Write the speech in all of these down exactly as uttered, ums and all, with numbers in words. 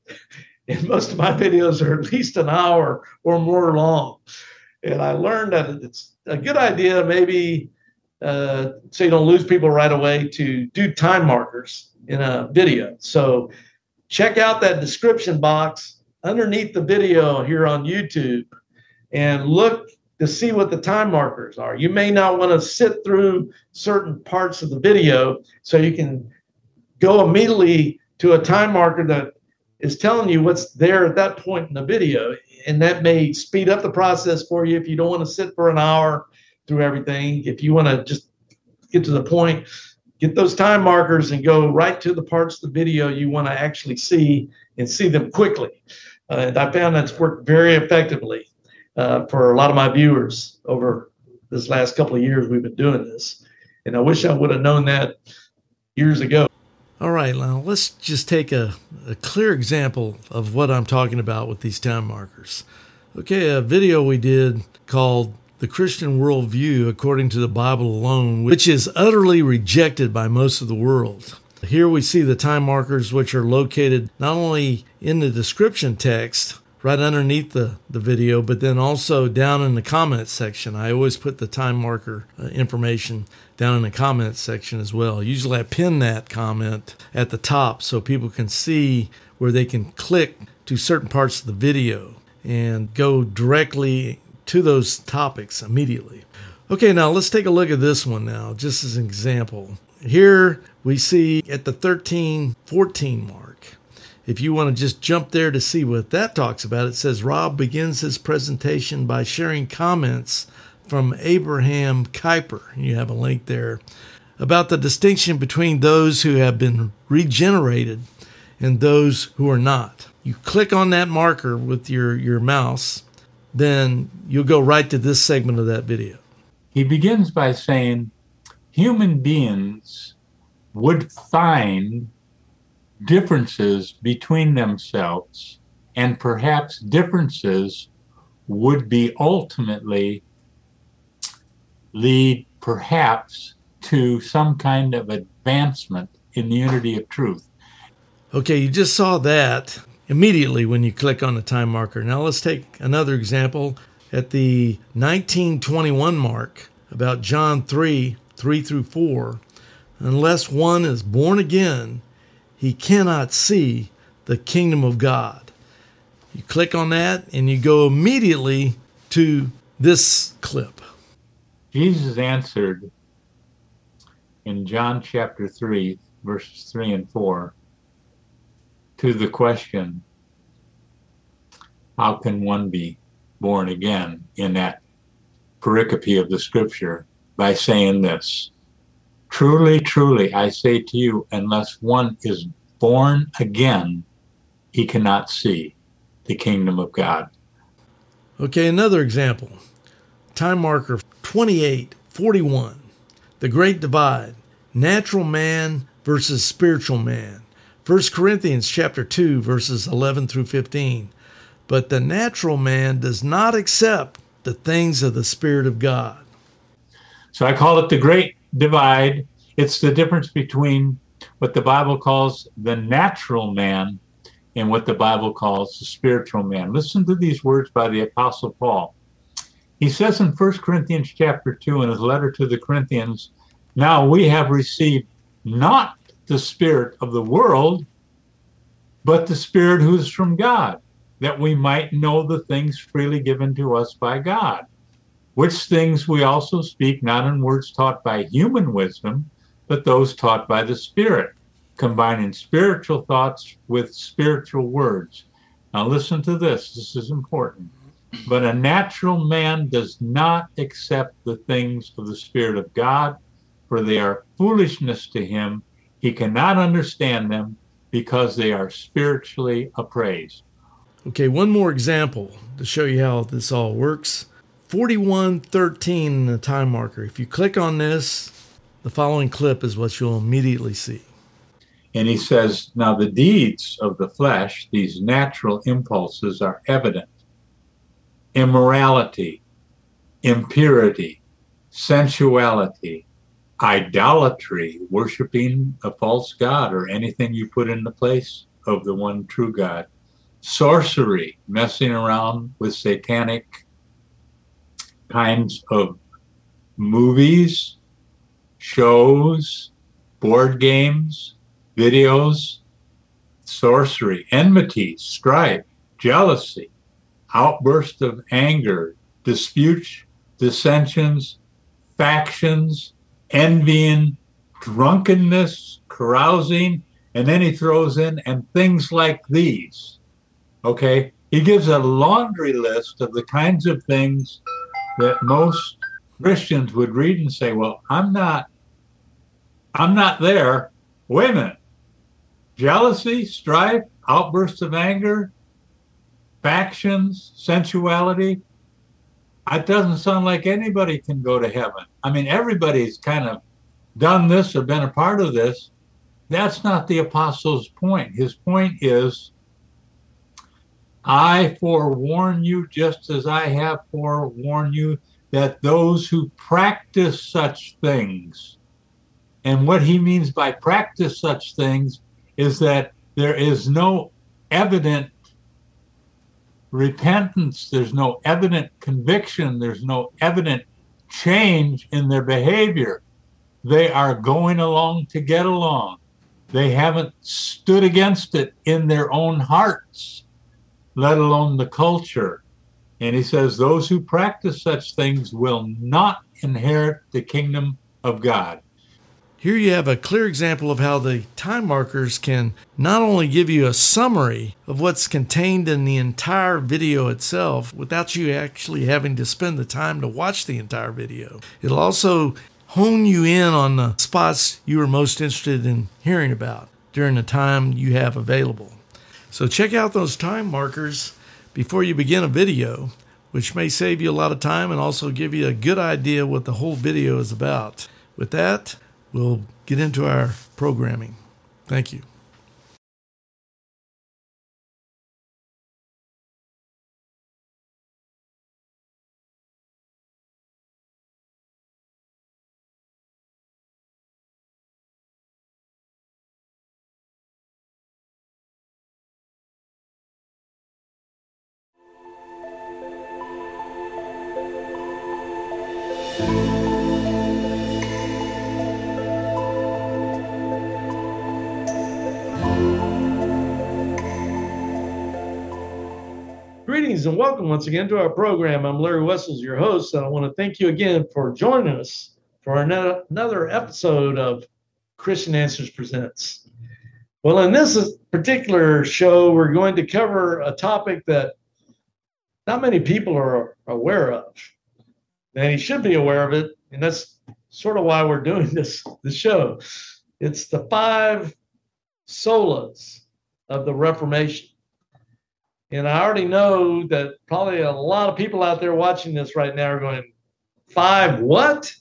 And most of my videos are at least an hour or more long. And I learned that it's a good idea, maybe uh, so you don't lose people right away, to do time markers in a video. So check out that description box underneath the video here on YouTube and look to see what the time markers are. You may not want to sit through certain parts of the video, so you can go immediately to a time marker that is telling you what's there at that point in the video. And that may speed up the process for you if you don't want to sit for an hour through everything. If you want to just get to the point, get those time markers and go right to the parts of the video you want to actually see and see them quickly. Uh, and I found that's worked very effectively uh, for a lot of my viewers over this last couple of years we've been doing this. And I wish I would have known that years ago. All right, now let's just take a, a clear example of what I'm talking about with these time markers. Okay, a video we did called The Christian Worldview According to the Bible Alone, which is utterly rejected by most of the world. Here we see the time markers, which are located not only in the description text right underneath the, the video, but then also down in the comments section. I always put the time marker uh, information down in the comments section as well. Usually I pin that comment at the top so people can see where they can click to certain parts of the video and go directly to those topics immediately. Okay, now let's take a look at this one now, just as an example. Here we see at the thirteen fourteen mark. If you want to just jump there to see what that talks about, it says Rob begins his presentation by sharing comments from Abraham Kuyper. You have a link there about the distinction between those who have been regenerated and those who are not. You click on that marker with your, your mouse, then you'll go right to this segment of that video. He begins by saying human beings would find differences between themselves, and perhaps differences would be ultimately lead perhaps to some kind of advancement in the unity of truth. Okay, you just saw that immediately when you click on the time marker. Now let's take another example at the nineteen twenty-one mark about John three, three through four. Unless one is born again, he cannot see the kingdom of God. You click on that and you go immediately to this clip. Jesus answered in John chapter three, verses three and four, to the question, how can one be born again, in that pericope of the scripture, by saying this: truly, truly, I say to you, unless one is born again, he cannot see the kingdom of God. Okay, another example. Time marker twenty-eight forty-one. The Great Divide. Natural man versus spiritual man. First Corinthians chapter two, verses eleven through fifteen. But the natural man does not accept the things of the Spirit of God. So I call it the Great Divide. It's the difference between what the Bible calls the natural man and what the Bible calls the spiritual man. Listen to these words by the Apostle Paul. He says in First Corinthians chapter two in his letter to the Corinthians, now we have received not the spirit of the world, but the Spirit who is from God, that we might know the things freely given to us by God, which things we also speak not in words taught by human wisdom, but those taught by the Spirit, combining spiritual thoughts with spiritual words. Now listen to this, this is important. But a natural man does not accept the things of the Spirit of God, for they are foolishness to him. He cannot understand them because they are spiritually appraised. Okay, one more example to show you how this all works. forty-one thirteen in the time marker. If you click on this, the following clip is what you'll immediately see. And he says, now the deeds of the flesh, these natural impulses, are evident. Immorality, impurity, sensuality, idolatry, worshiping a false god or anything you put in the place of the one true God. Sorcery, messing around with satanic kinds of movies, shows, board games, videos, sorcery, enmity, strife, jealousy, outburst of anger, disputes, dissensions, factions, envying, drunkenness, carousing, and then he throws in, and things like these. Okay? He gives a laundry list of the kinds of things that most Christians would read and say, well, I'm not, I'm not there. Wait a minute. Jealousy, strife, outbursts of anger, factions, sensuality. It doesn't sound like anybody can go to heaven. I mean, everybody's kind of done this or been a part of this. That's not the apostle's point. His point is, I forewarn you, just as I have forewarned you, that those who practice such things, and what he means by practice such things is that there is no evident repentance, there's no evident conviction, there's no evident change in their behavior. They are going along to get along. They haven't stood against it in their own hearts, let alone the culture. And he says those who practice such things will not inherit the kingdom of God. Here you have a clear example of how the time markers can not only give you a summary of what's contained in the entire video itself without you actually having to spend the time to watch the entire video. It'll also hone you in on the spots you are most interested in hearing about during the time you have available. So check out those time markers before you begin a video, which may save you a lot of time and also give you a good idea what the whole video is about. With that, we'll get into our programming. Thank you. Greetings and welcome once again to our program. I'm Larry Wessels, your host, and I want to thank you again for joining us for another episode of Christian Answers Presents. Well, in this particular show, we're going to cover a topic that not many people are aware of. And you should be aware of it, and that's sort of why we're doing this, this show. It's the five solas of the Reformation. And I already know that probably a lot of people out there watching this right now are going, five what?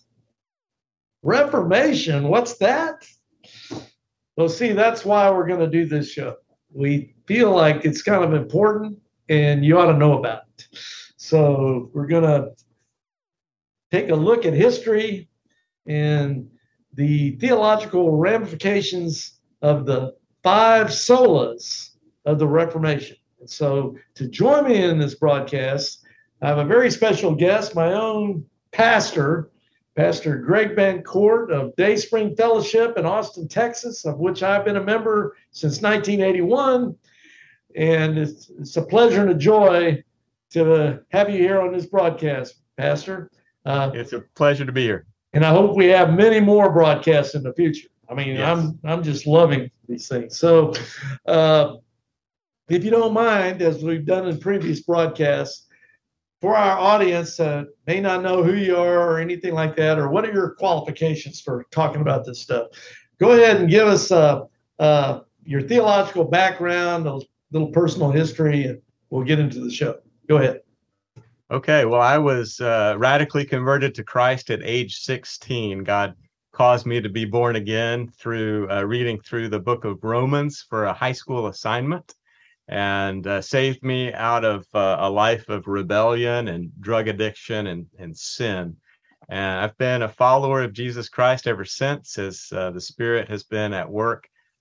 Reformation, what's that? Well, see, that's why we're going to do this show. We feel like it's kind of important and you ought to know about it. So we're going to take a look at history and the theological ramifications of the five solas of the Reformation. And so to join me in this broadcast, I have a very special guest, my own pastor, Pastor Greg Bancourt of Dayspring Fellowship in Austin, Texas, of which I've been a member since nineteen eighty-one. And it's, it's a pleasure and a joy to have you here on this broadcast, Pastor. Uh, it's a pleasure to be here. And I hope we have many more broadcasts in the future. I mean, yes. I'm I'm just loving these things. So uh, if you don't mind, as we've done in previous broadcasts, for our audience that uh, may not know who you are or anything like that, or what are your qualifications for talking about this stuff, go ahead and give us uh, uh, your theological background, a little personal history, and we'll get into the show. Go ahead. Okay, well, I was uh, radically converted to Christ at age sixteen. God caused me to be born again through uh, reading through the book of Romans for a high school assignment, and uh, saved me out of uh, a life of rebellion and drug addiction and, and sin. And I've been a follower of Jesus Christ ever since, as uh, the Spirit has been at work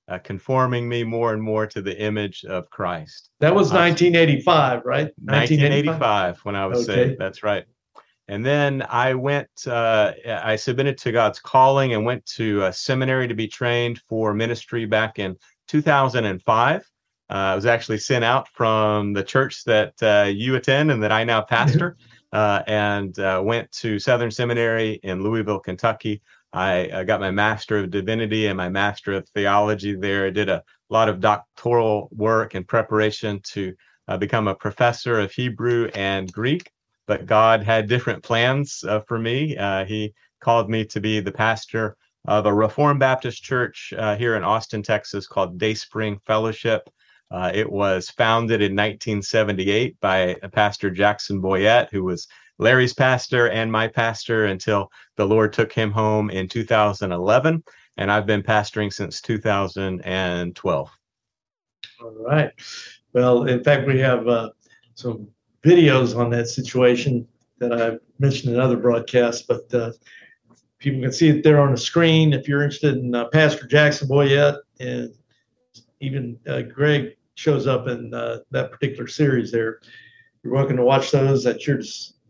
uh, conforming me more and more to the image of Christ. That was Uh, nineteen eighty-five, right? nineteen eighty-five when I was Okay. saved. That's right. And then I went, uh, I submitted to God's calling and went to a seminary to be trained for ministry back in two thousand five. Uh, I was actually sent out from the church that uh, you attend and that I now pastor, uh, and uh, went to Southern Seminary in Louisville, Kentucky. I uh, got my Master of Divinity and my Master of Theology there. I did a lot of doctoral work in preparation to uh, become a professor of Hebrew and Greek. But God had different plans uh, for me. Uh, he called me to be the pastor of a Reformed Baptist church uh, here in Austin, Texas, called Dayspring Fellowship. Uh, it was founded in nineteen seventy-eight by Pastor Jackson Boyette, who was Larry's pastor and my pastor until the Lord took him home in two thousand eleven. And I've been pastoring since two thousand twelve. All right. Well, in fact, we have uh, some videos on that situation that I've mentioned in other broadcasts, but uh, people can see it there on the screen. If you're interested in uh, Pastor Jackson Boyette, and even uh, Greg shows up in uh, that particular series there, you're welcome to watch those at your,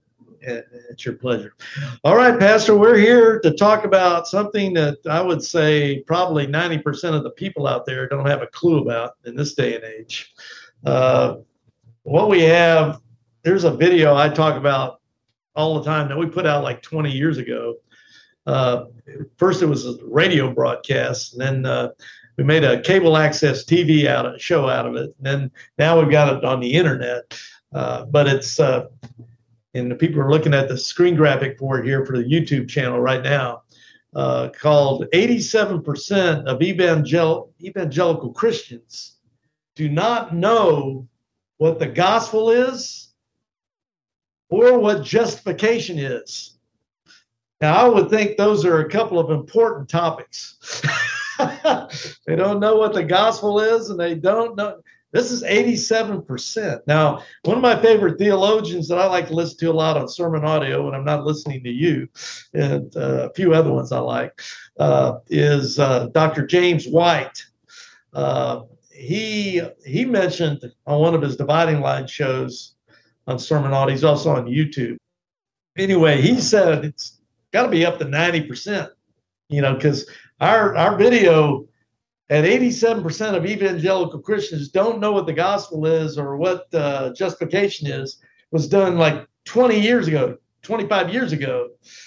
at your pleasure. All right, Pastor, we're here to talk about something that I would say probably ninety percent of the people out there don't have a clue about in this day and age. Uh, what we have, there's a video I talk about all the time that we put out like twenty years ago. Uh, first, it was a radio broadcast, and then uh, we made a cable access T V out of show out of it. And then now we've got it on the internet. Uh, but it's, uh, and the people are looking at the screen graphic for it here for the YouTube channel right now, uh, called eighty-seven percent of evangel- evangelical Christians do not know what the gospel is or what justification is. Now, I would think those are a couple of important topics. They don't know what the gospel is, and they don't know. This is eighty-seven percent. Now, one of my favorite theologians that I like to listen to a lot on sermon audio when I'm not listening to you, and uh, a few other ones I like, uh, is uh, Doctor James White. Uh, he he mentioned on one of his Dividing Line shows on sermon audio. He's also on YouTube. Anyway, he said it's got to be up to ninety percent, you know, because our, our video at eighty-seven percent of evangelical Christians don't know what the gospel is or what uh, justification is, was done like twenty years ago, twenty-five years ago.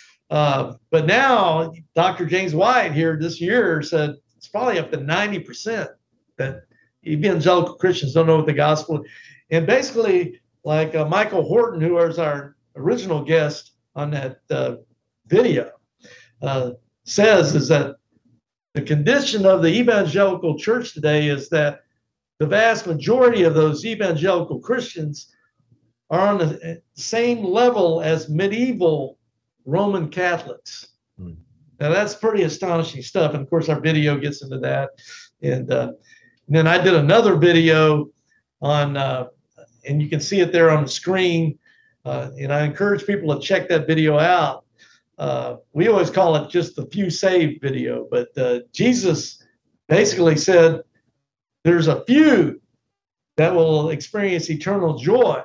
Uh, but now Doctor James White here this year said it's probably up to ninety percent that evangelical Christians don't know what the gospel is. And basically, like uh, Michael Horton, who was our original guest on that uh, video, uh, says is that the condition of the evangelical church today is that the vast majority of those evangelical Christians are on the same level as medieval Roman Catholics. Hmm. Now, that's pretty astonishing stuff. And of course, our video gets into that. And, uh, and then I did another video on, uh, and you can see it there on the screen. Uh, and I encourage people to check that video out. Uh, we always call it just the few saved video, but uh, Jesus basically said there's a few that will experience eternal joy,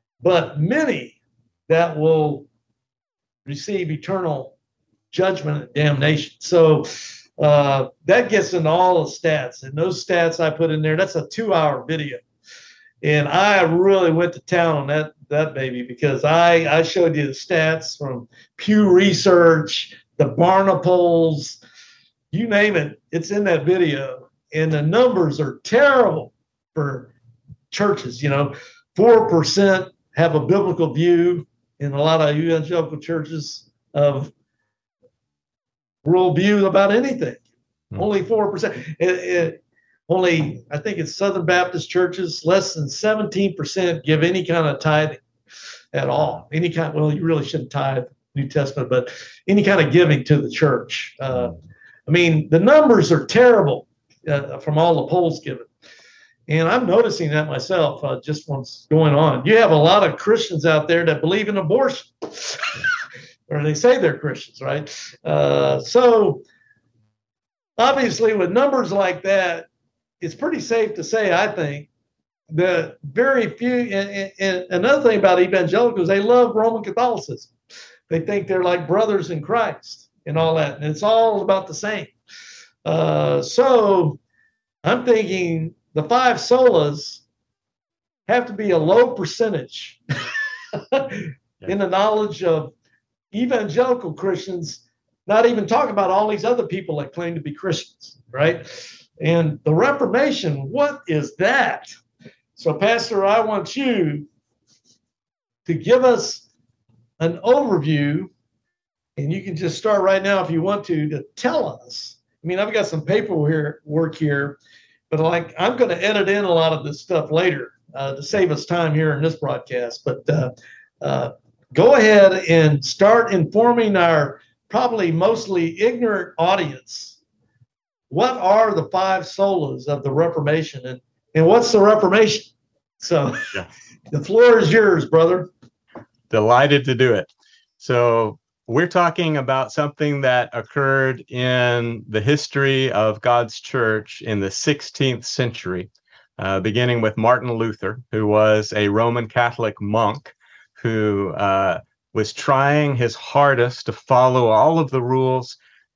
but many that will receive eternal judgment and damnation. So uh, that gets into all the stats, and those stats I put in there, that's a two hour video. And I really went to town on that that baby because I, I showed you the stats from Pew Research, the Barna polls, you name it, it's in that video. And the numbers are terrible for churches. You know, four percent have a biblical view in a lot of evangelical churches of worldview about anything. Hmm. Only four percent. It, it, Only, I think it's Southern Baptist churches, less than seventeen percent give any kind of tithing at all. Any kind, well, you really shouldn't tithe New Testament, but any kind of giving to the church. Uh, I mean, the numbers are terrible uh, from all the polls given. And I'm noticing that myself, uh, just what's going on. You have a lot of Christians out there that believe in abortion, or they say they're Christians, right? Uh, so, obviously, with numbers like that, it's pretty safe to say, I think, that very few, and, and, and another thing about evangelicals, they love Roman Catholicism. They think they're like brothers in Christ and all that, and it's all about the same. Uh, so I'm thinking the five solas have to be a low percentage in the knowledge of evangelical Christians, not even talk about all these other people that claim to be Christians, right? And the Reformation, what is that? So, Pastor, I want you to give us an overview, and you can just start right now if you want to, to tell us. I mean, I've got some paperwork here, work here, but like I'm going to edit in a lot of this stuff later uh, to save us time here in this broadcast. But uh, uh, go ahead and start informing our probably mostly ignorant audience. What are the five solas of the Reformation, and, and what's the Reformation? So yeah. The floor is yours, brother. Delighted to do it. So we're talking about something that occurred in the history of God's church in the sixteenth century, uh, beginning with Martin Luther, who was a Roman Catholic monk who uh, was trying his hardest to follow all of the rules,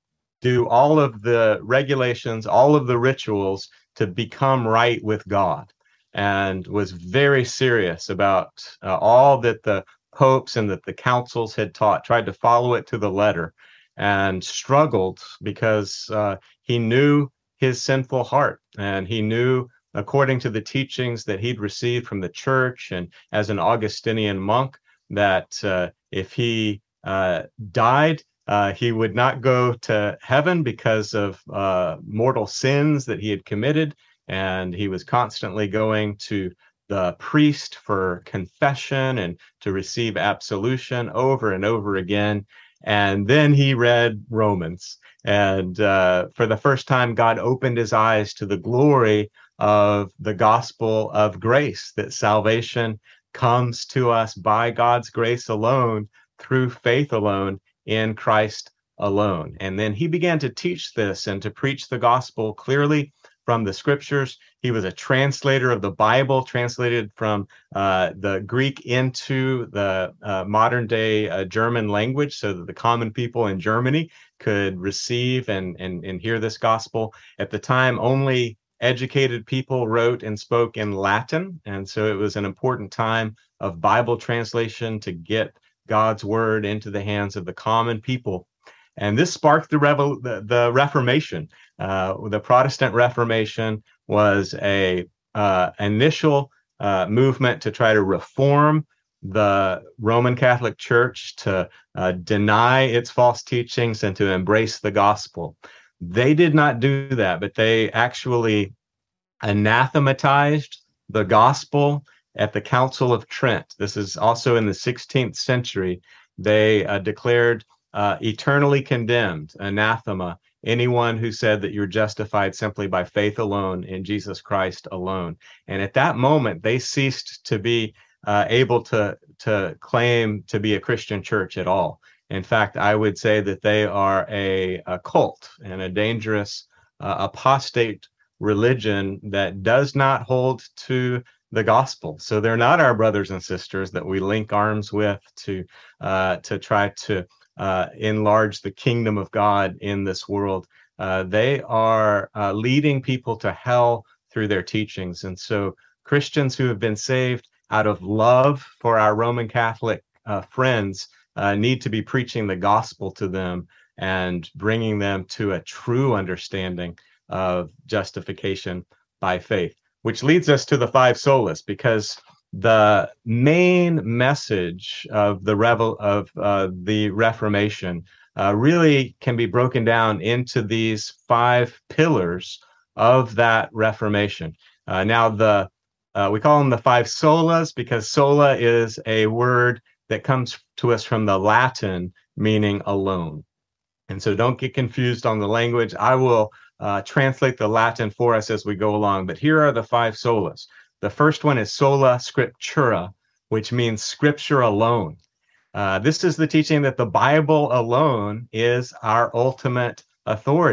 do all of the regulations, all of the rituals to become right with God, and was very serious about uh, all that the popes and that the councils had taught, tried to follow it to the letter, and struggled because uh, he knew his sinful heart, and he knew, according to the teachings that he'd received from the church and as an Augustinian monk, that uh, if he uh, died, uh, he would not go to heaven because of uh, mortal sins that he had committed, and he was constantly going to the priest for confession and to receive absolution over and over again. And then he read Romans. And uh, for the first time, God opened his eyes to the glory of the gospel of grace, that salvation comes to us by God's grace alone, through faith alone, in Christ alone. And then he began to teach this and to preach the gospel clearly from the scriptures. He was a translator of the Bible, translated from uh, the Greek into the uh, modern day uh, German language, so that the common people in Germany could receive and, and, and hear this gospel. At the time, only educated people wrote and spoke in Latin, and so it was an important time of Bible translation to get God's word into the hands of the common people. And this sparked the, revel- the, the Reformation. Uh, the Protestant Reformation was a uh, initial uh, movement to try to reform the Roman Catholic Church, to uh, deny its false teachings and to embrace the gospel. They did not do that, but they actually anathematized the gospel at the Council of Trent. This is also in the sixteenth century. They uh, declared uh, eternally condemned, anathema, anyone who said that you're justified simply by faith alone in Jesus Christ alone. And at that moment, they ceased to be uh, able to, to claim to be a Christian church at all. In fact, I would say that they are a, a cult and a dangerous uh, apostate religion that does not hold to the gospel. So they're not our brothers and sisters that we link arms with to uh, to try to uh, enlarge the kingdom of God in this world. Uh, they are uh, leading people to hell through their teachings. And so Christians who have been saved out of love for our Roman Catholic uh, friends uh, need to be preaching the gospel to them and bringing them to a true understanding of justification by faith. Which leads us to the five solas, because the main message of the revel of uh, the Reformation uh, really can be broken down into these five pillars of that Reformation. Uh, now, the uh, we call them the five solas because sola is a word that comes to us from the Latin meaning alone. And so don't get confused on the language. I will Uh, translate the Latin for us as we go along. But here are the five solas. The first one is sola scriptura, which means scripture alone. Uh, this is the teaching that the Bible alone is our ultimate authority.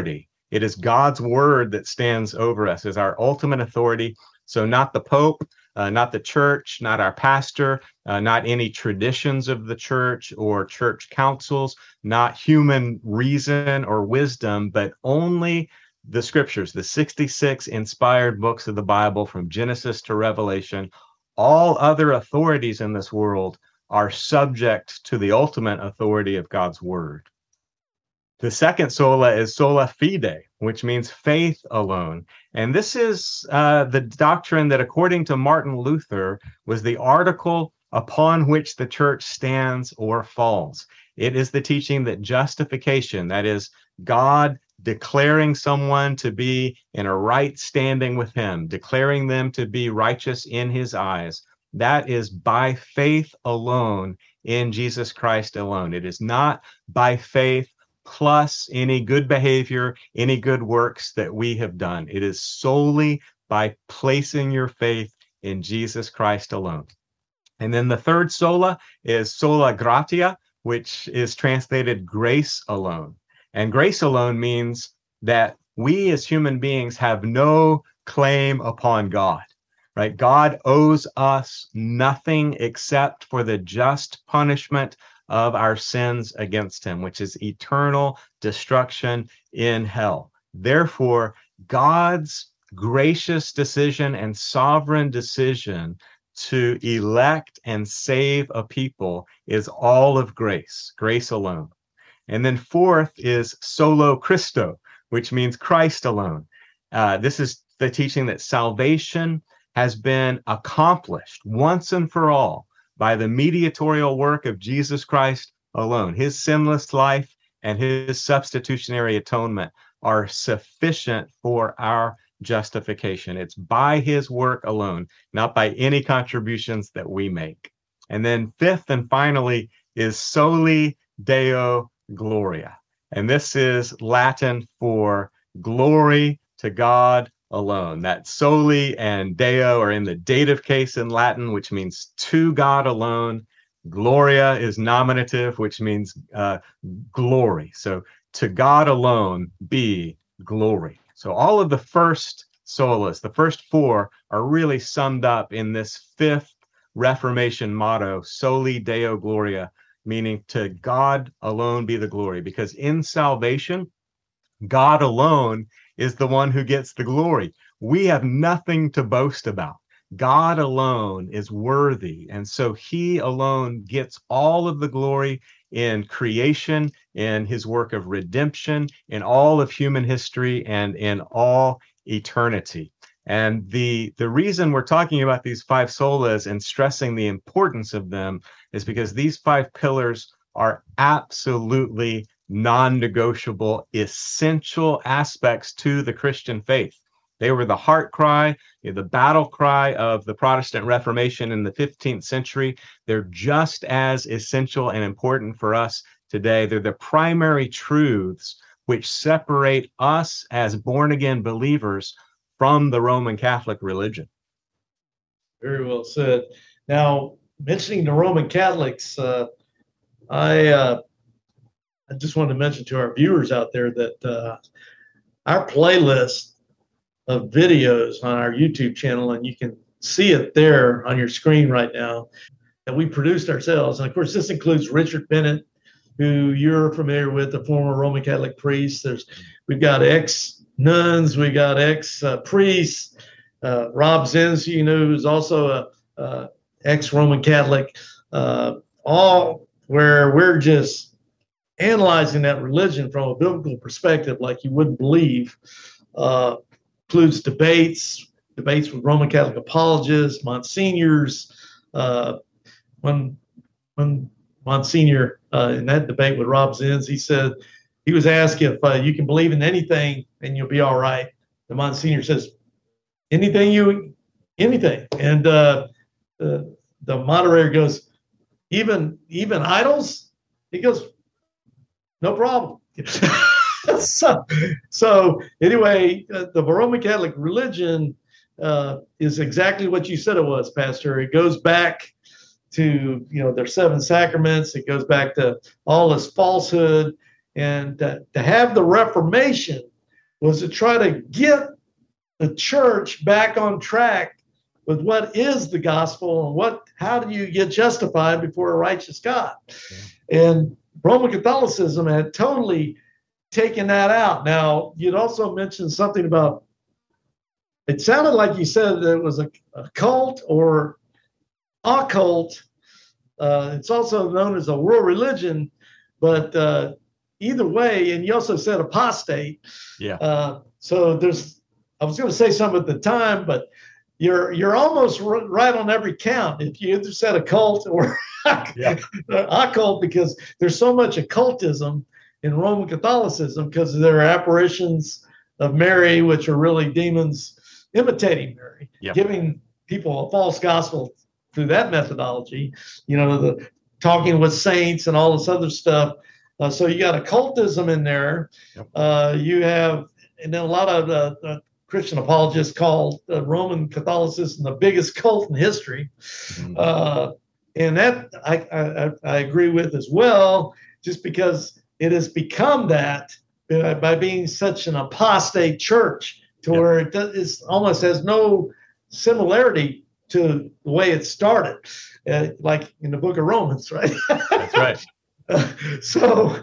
It is God's word that stands over us as our ultimate authority. So not the Pope, uh, not the church, not our pastor, uh, not any traditions of the church or church councils, not human reason or wisdom, but only the scriptures, the sixty-six inspired books of the Bible from Genesis to Revelation. All other authorities in this world are subject to the ultimate authority of God's word. The second sola is sola fide, which means faith alone. And this is uh, the doctrine that, according to Martin Luther, was the article upon which the church stands or falls. It is the teaching that justification, that is, God declaring someone to be in a right standing with him, declaring them to be righteous in his eyes, that is by faith alone in Jesus Christ alone. It is not by faith plus any good behavior, any good works that we have done. It is solely by placing your faith in Jesus Christ alone. And then the third sola is sola gratia, which is translated grace alone. And grace alone means that we as human beings have no claim upon God, right? God owes us nothing except for the just punishment of our sins against him, which is eternal destruction in hell. Therefore, God's gracious decision and sovereign decision to elect and save a people is all of grace, grace alone. And then fourth is solo Christo, which means Christ alone. Uh, this is the teaching that salvation has been accomplished once and for all by the mediatorial work of Jesus Christ alone. His sinless life and his substitutionary atonement are sufficient for our justification. It's by his work alone, not by any contributions that we make. And then fifth and finally is soli Deo Gloria. And this is Latin for glory to God alone. That soli and Deo are in the dative case in Latin, which means to God alone. Gloria is nominative, which means uh, glory. So to God alone be glory. So all of the first solas, the first four, are really summed up in this fifth Reformation motto, soli Deo Gloria, meaning to God alone be the glory. Because in salvation, God alone is the one who gets the glory. We have nothing to boast about. God alone is worthy. And so he alone gets all of the glory in creation, in his work of redemption, in all of human history, and in all eternity. And the, the reason we're talking about these five solas and stressing the importance of them is because these five pillars are absolutely non-negotiable, essential aspects to the Christian faith. They were the heart cry, the battle cry of the Protestant Reformation in the fifteenth century. They're just as essential and important for us today. They're the primary truths which separate us as born-again believers from the Roman Catholic religion. Very well said. Now, mentioning the Roman Catholics, uh, I uh, I just wanted to mention to our viewers out there that uh, our playlist of videos on our YouTube channel, and you can see it there on your screen right now, that we produced ourselves. And of course, this includes Richard Bennett, who you're familiar with, the former Roman Catholic priest. There's, we've got ex-nuns, we got ex-priests, uh, Rob Zenzi, you know, who's also a, a ex-Roman Catholic, uh, all where we're just analyzing that religion from a biblical perspective like you wouldn't believe. Uh, includes debates, debates with Roman Catholic apologists, Monsignors. Uh, when, when Monsignor, uh, in that debate with Rob Zenz, he said, he was asked if uh, you can believe in anything and you'll be all right. The Monsignor says, anything you, anything. And uh, the, the moderator goes, even, even idols? He goes, no problem. so, so anyway, uh, the Roman Catholic religion uh, is exactly what you said it was, Pastor. It goes back to, you know, their seven sacraments. It goes back to all this falsehood. And uh, to have the Reformation was to try to get the church back on track with what is the gospel and what, how do you get justified before a righteous God? Yeah. And Roman Catholicism had totally taken that out. Now, you'd also mentioned something about, it sounded like you said that it was a, a cult or occult. Uh, it's also known as a world religion, but uh, either way, and you also said apostate. Yeah. Uh, so there's, I was going to say something at the time, but you're you're almost r- right on every count. If you either said a cult or yeah. occult, because there's so much occultism in Roman Catholicism because there are apparitions of Mary, which are really demons imitating Mary, yeah. giving people a false gospel through that methodology. You know, the talking with saints and all this other stuff. Uh, so you got occultism in there. Yep. Uh, you have, and then a lot of uh, uh, Christian apologists call uh, Roman Catholicism the biggest cult in history. Mm-hmm. Uh, and that I, I, I agree with as well, just because it has become that uh, by being such an apostate church to yep. where it does, almost has no similarity to the way it started, uh, like in the book of Romans, right? That's right. uh, so,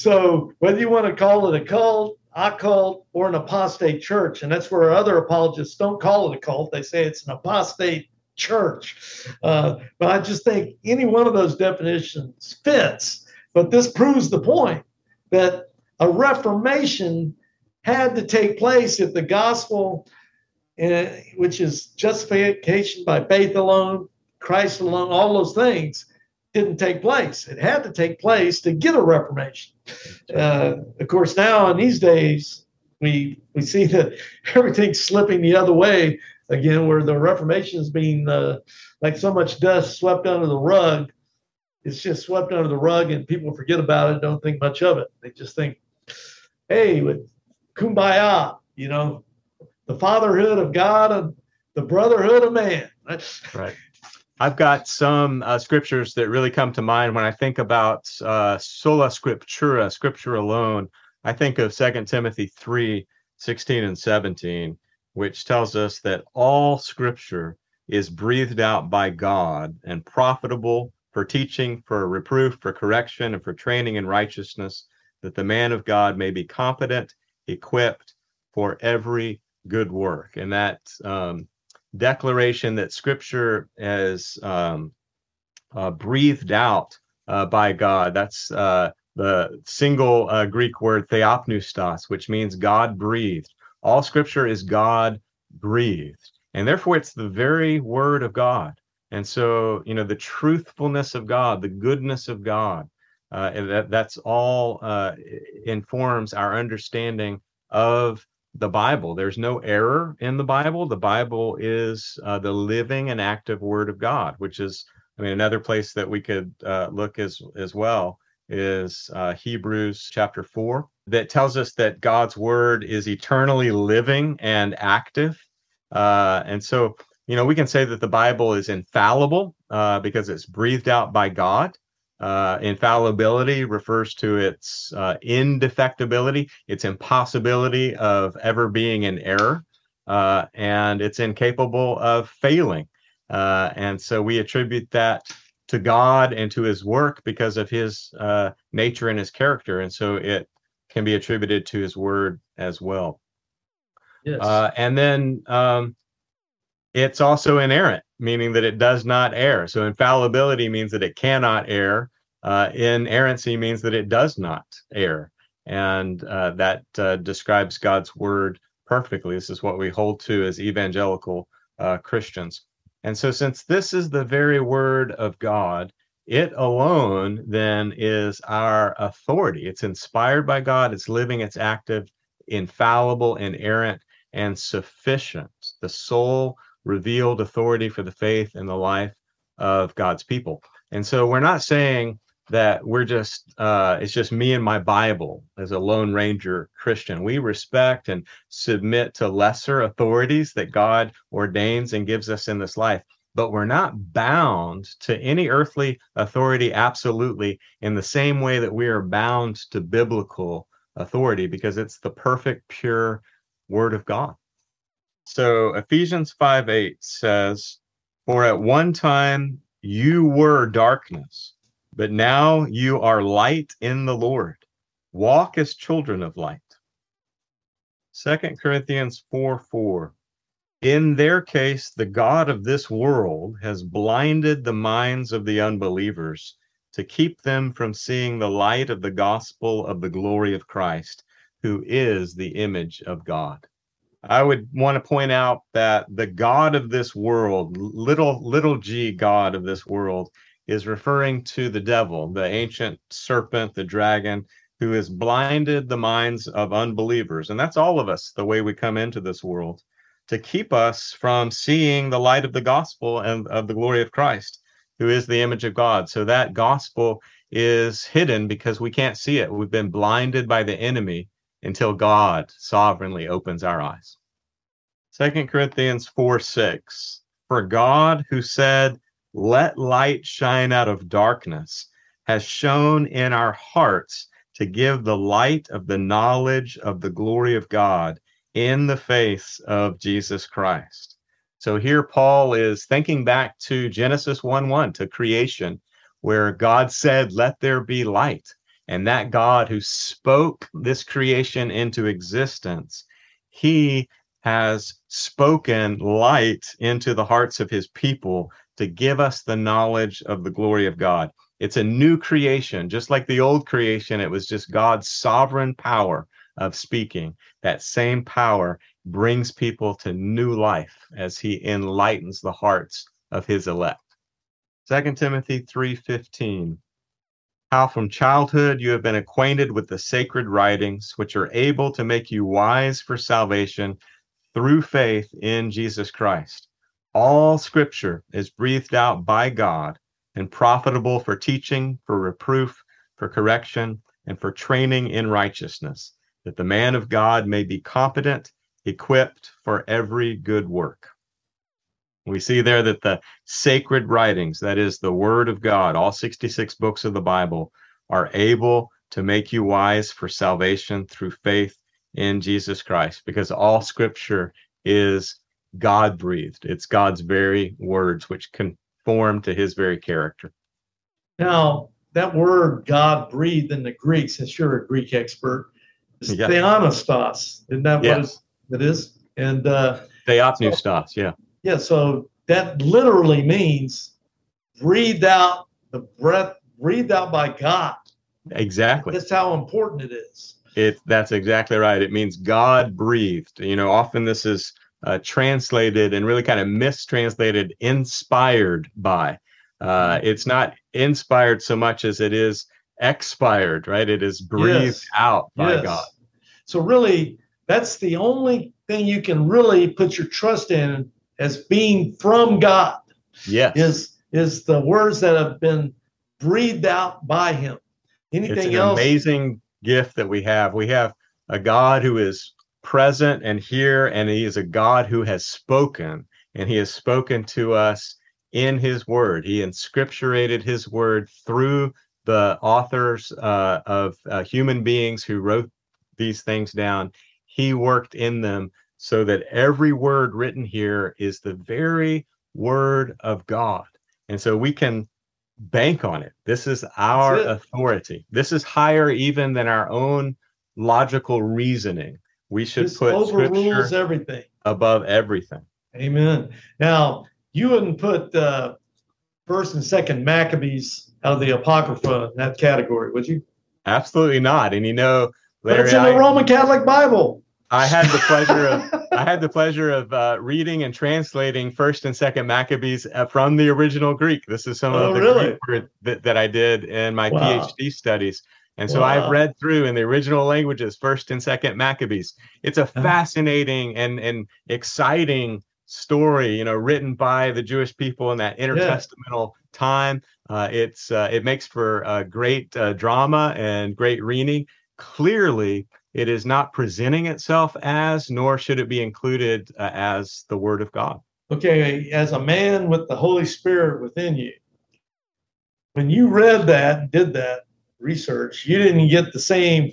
so whether you want to call it a cult, occult, or an apostate church, and that's where other apologists don't call it a cult. They say it's an apostate church. Uh, but I just think any one of those definitions fits. But this proves the point that a reformation had to take place if the gospel, uh, which is justification by faith alone, Christ alone, all those things, didn't take place. It had to take place to get a reformation. Uh, of course, now in these days, we we see that everything's slipping the other way again, where the Reformation is being uh, like so much dust swept under the rug. It's just swept under the rug, and people forget about it. Don't think much of it. They just think, "Hey, with kumbaya, you know, the fatherhood of God and the brotherhood of man." That's right. I've got some uh, scriptures that really come to mind when I think about uh, sola scriptura, scripture alone. I think of Second Timothy three, sixteen and seventeen, which tells us that all scripture is breathed out by God and profitable for teaching, for reproof, for correction, and for training in righteousness, that the man of God may be competent, equipped for every good work. And that um, declaration that scripture is um, uh, breathed out uh, by God. That's uh, the single uh, Greek word theopneustos, which means God breathed. All scripture is God breathed, and therefore it's the very word of God. And so, you know, the truthfulness of God, the goodness of God, uh, that, that's all uh, informs our understanding of the Bible. There's no error in the Bible. The Bible is uh, the living and active Word of God, which is, I mean, another place that we could uh, look as as well is uh, Hebrews chapter four, that tells us that God's Word is eternally living and active. Uh, and so, you know, we can say that the Bible is infallible uh, because it's breathed out by God. Uh, infallibility refers to its uh, indefectibility, its impossibility of ever being in error, uh, and it's incapable of failing. Uh, and so we attribute that to God and to his work because of his uh, nature and his character. And so it can be attributed to his word as well. Yes. Uh, and then um, it's also inerrant, meaning that it does not err. So infallibility means that it cannot err. Uh, inerrancy means that it does not err. And uh, that uh, describes God's word perfectly. This is what we hold to as evangelical uh, Christians. And so since this is the very word of God, it alone then is our authority. It's inspired by God. It's living, it's active, infallible, inerrant, and sufficient. The sole revealed authority for the faith and the life of God's people. And so we're not saying that we're just, uh, it's just me and my Bible as a Lone Ranger Christian. We respect and submit to lesser authorities that God ordains and gives us in this life, but we're not bound to any earthly authority absolutely in the same way that we are bound to biblical authority because it's the perfect, pure word of God. So Ephesians five eight says, "For at one time you were darkness, but now you are light in the Lord. Walk as children of light." Second Corinthians four four, "In their case, the God of this world has blinded the minds of the unbelievers to keep them from seeing the light of the gospel of the glory of Christ, who is the image of God." I would want to point out that the God of this world, little little g God of this world, is referring to the devil, the ancient serpent, the dragon, who has blinded the minds of unbelievers. And that's all of us, the way we come into this world, to keep us from seeing the light of the gospel and of the glory of Christ, who is the image of God. So that gospel is hidden because we can't see it. We've been blinded by the enemy until God sovereignly opens our eyes. Second Corinthians four six, "For God, who said, 'Let light shine out of darkness,' has shone in our hearts to give the light of the knowledge of the glory of God in the face of Jesus Christ." So here Paul is thinking back to Genesis one one, to creation, where God said, "Let there be light." And that God who spoke this creation into existence, he has spoken light into the hearts of his people to give us the knowledge of the glory of God. It's a new creation. Just like the old creation, it was just God's sovereign power of speaking. That same power brings people to new life as he enlightens the hearts of his elect. Second Timothy three fifteen, "How from childhood you have been acquainted with the sacred writings, which are able to make you wise for salvation through faith in Jesus Christ. All scripture is breathed out by God and profitable for teaching, for reproof, for correction, and for training in righteousness, that the man of God may be competent, equipped for every good work." We see there that the sacred writings, that is the word of God, all sixty-six books of the Bible, are able to make you wise for salvation through faith in Jesus Christ, because all scripture is God-breathed. It's God's very words, which conform to his very character. Now, that word God breathed in the Greek, since you're a Greek expert, is Yeah. theopneustos. Isn't that Yeah. what it is? And uh, Theopneustos, yeah. yeah, so that literally means breathed out, the breath breathed out by God. Exactly. That's how important it is. It that's exactly right. It means God breathed. You know, often this is uh, translated and really kind of mistranslated inspired by. Uh, it's not inspired so much as it is expired, right? It is breathed Yes. out by Yes. God. So really, that's the only thing you can really put your trust in as being from God. Yes. Is is the words that have been breathed out by him. It's Anything an else? amazing gift that we have. We have a God who is present and here, and he is a God who has spoken, and he has spoken to us in his word. He inscripturated his word through the authors uh, of uh, human beings who wrote these things down. He worked in them so that every word written here is the very word of God. And so we can bank on it. This is our That's it. authority. This is higher even than our own logical reasoning. We should This put overrules scripture everything. above everything. Amen. Now, you wouldn't put uh, First and Second Maccabees out of the Apocrypha in that category, would you? Absolutely not. And you know, But Larry, it's in the I, Roman Catholic Bible. I had the pleasure of I had the pleasure of uh, reading and translating First and Second Maccabees uh, from the original Greek. This is some Oh, of the really? Greek word that, that I did in my Wow. PhD studies. And so Wow. I've read through in the original languages First and Second Maccabees. It's a fascinating and, and exciting story, you know, written by the Jewish people in that intertestamental time. Uh, it's uh, it makes for uh, great uh, drama and great reading. Clearly, it is not presenting itself as, nor should it be included uh, as the Word of God. Okay, as a man with the Holy Spirit within you, when you read that and did that research, you didn't get the same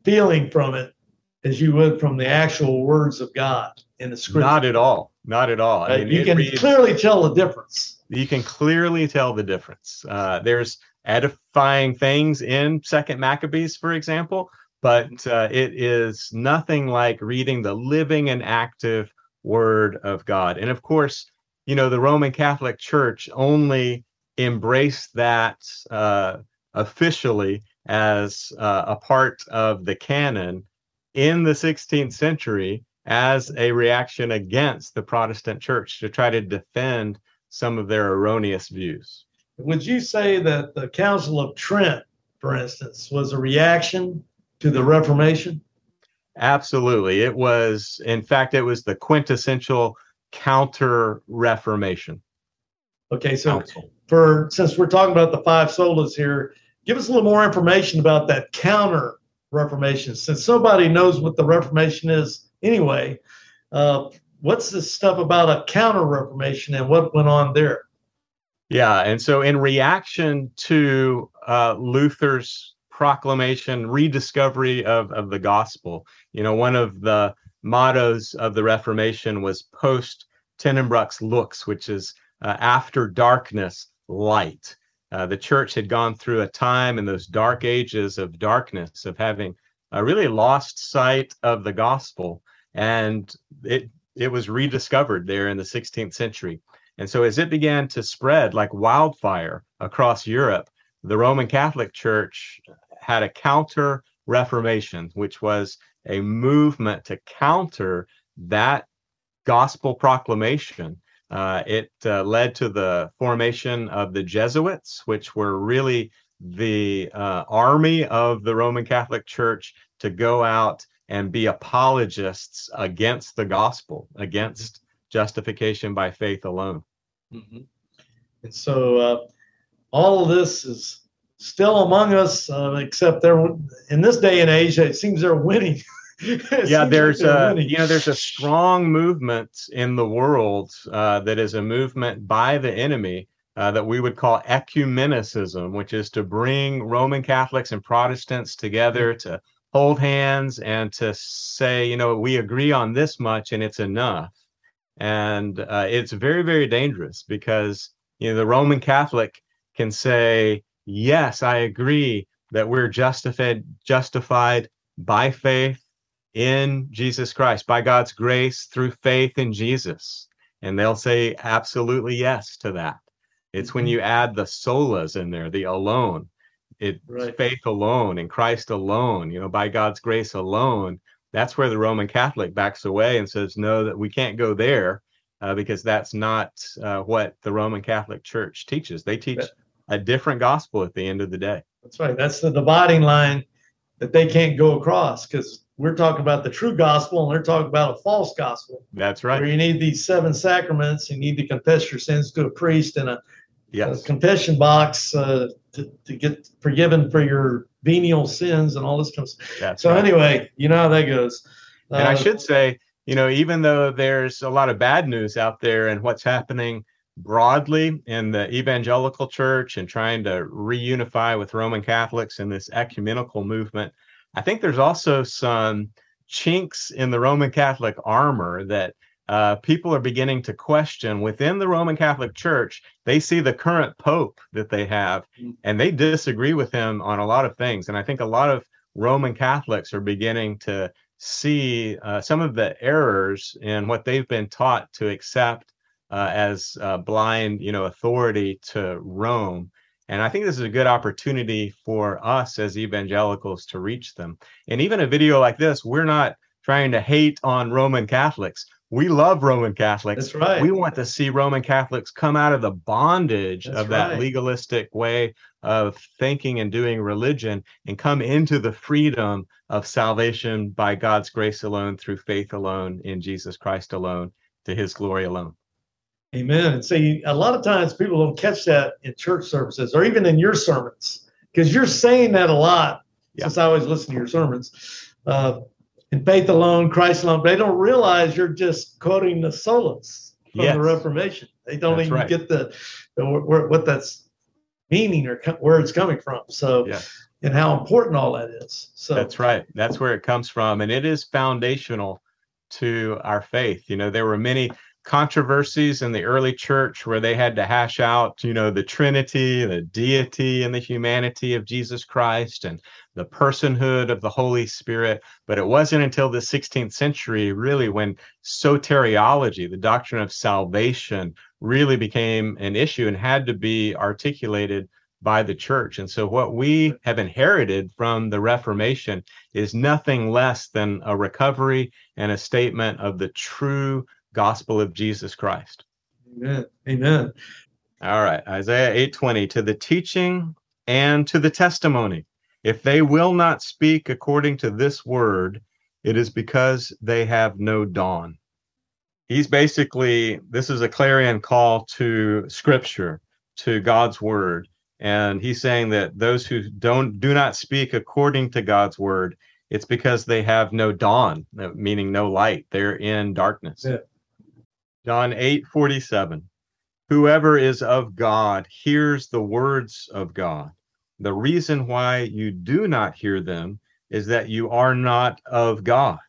feeling from it as you would from the actual words of God in the scripture. Not at all. Not at all. I Right? mean, You it can reads- clearly tell the difference. You can clearly tell the difference. Uh, there's edifying things in Second Maccabees, for example, but uh, it is nothing like reading the living and active Word of God. And of course, you know, the Roman Catholic Church only embraced that uh, officially as uh, a part of the canon in the sixteenth century as a reaction against the Protestant Church to try to defend some of their erroneous views. Would you say that the Council of Trent, for instance, was a reaction to the Reformation? Absolutely. It was, in fact, it was the quintessential counter-Reformation. Okay, so Council. for since we're talking about the five solas here, give us a little more information about that counter Reformation. Since nobody knows what the Reformation is anyway, uh, what's this stuff about a counter Reformation and what went on there? Yeah, and so in reaction to uh, Luther's proclamation, rediscovery of, of the gospel, you know, one of the mottos of the Reformation was post Tenenbrux lux, which is uh, after darkness, light. Uh, the church had gone through a time in those dark ages of darkness, of having uh, really lost sight of the gospel, and it it was rediscovered there in the sixteenth century. And so as it began to spread like wildfire across Europe, the Roman Catholic Church had a counter-Reformation, which was a movement to counter that gospel proclamation. Uh, it uh, led to the formation of the Jesuits, which were really the uh, army of the Roman Catholic Church to go out and be apologists against the gospel, against justification by faith alone. Mm-hmm. And so uh, all of this is still among us, uh, except they're in this day and age, it seems they're winning. Yeah, there's a you know there's a strong movement in the world uh, that is a movement by the enemy uh, that we would call ecumenicism, which is to bring Roman Catholics and Protestants together to hold hands and to say, you know, we agree on this much and it's enough. And uh, it's very, very dangerous because, you know, the Roman Catholic can say, yes, I agree that we're justified, justified by faith in Jesus Christ, by God's grace through faith in Jesus. And they'll say absolutely yes to that. It's when you add the solas in there, the alone, it's Right. faith alone in Christ alone, you know, by God's grace alone. That's where the Roman Catholic backs away and says, no, that we can't go there uh, because that's not uh, what the Roman Catholic Church teaches. They teach a different gospel at the end of the day. That's right. That's the dividing line that they can't go across, because we're talking about the true gospel and they're talking about a false gospel. That's Where right. you need these seven sacraments, you need to confess your sins to a priest and a, a Yes. confession box uh, to, to get forgiven for your venial sins and all this kind of stuff. That's So right. anyway, you know how that goes. And I Uh, should say, you know, even though there's a lot of bad news out there and what's happening broadly in the evangelical church and trying to reunify with Roman Catholics in this ecumenical movement, I think there's also some chinks in the Roman Catholic armor that uh, people are beginning to question within the Roman Catholic Church. They see the current Pope that they have, and they disagree with him on a lot of things. And I think a lot of Roman Catholics are beginning to see uh, some of the errors in what they've been taught to accept uh, as uh, blind, you know, authority to Rome. And I think this is a good opportunity for us as evangelicals to reach them. And even a video like this, we're not trying to hate on Roman Catholics. We love Roman Catholics. That's right. We want to see Roman Catholics come out of the bondage That's of that right. legalistic way of thinking and doing religion and come into the freedom of salvation by God's grace alone, through faith alone, in Jesus Christ alone, to his glory alone. Amen. And see, a lot of times people don't catch that in church services or even in your sermons, because you're saying that a lot. Yeah. Since I always listen to your sermons, uh, in faith alone, Christ alone, they don't realize you're just quoting the solas from Yes. the Reformation. They don't That's even right. get the, the wh- what that's meaning or co- where it's coming from. So, Yeah. and how important all that is. So That's right. That's where it comes from. And it is foundational to our faith. You know, there were many controversies in the early church where they had to hash out, you know, the Trinity, the deity and the humanity of Jesus Christ, and the personhood of the Holy Spirit. But it wasn't until the sixteenth century, really, when soteriology, the doctrine of salvation, really became an issue and had to be articulated by the church. And so what we have inherited from the Reformation is nothing less than a recovery and a statement of the true gospel of Jesus Christ. Amen. Amen. All right, Isaiah eight twenty, to the teaching and to the testimony. If they will not speak according to this word, it is because they have no dawn. He's basically, this is a clarion call to Scripture, to God's word. And he's saying that those who don't do not speak according to God's word, it's because they have no dawn, meaning no light. They're in darkness. Yeah. John eight forty-seven. Whoever is of God hears the words of God. The reason why you do not hear them is that you are not of God.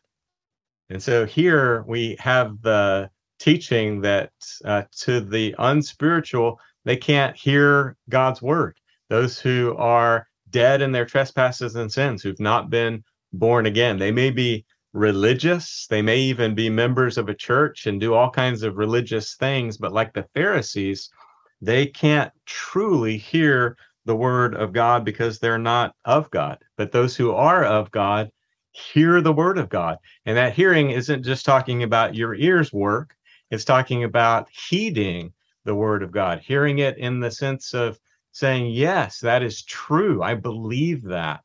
And so here we have the teaching that uh, to the unspiritual, they can't hear God's word. Those who are dead in their trespasses and sins, who've not been born again, they may be religious, they may even be members of a church and do all kinds of religious things, but like the Pharisees, they can't truly hear the word of God because they're not of God. But those who are of God hear the word of God. And that hearing isn't just talking about your ears work, it's talking about heeding the word of God, hearing it in the sense of saying, yes, that is true. I believe that.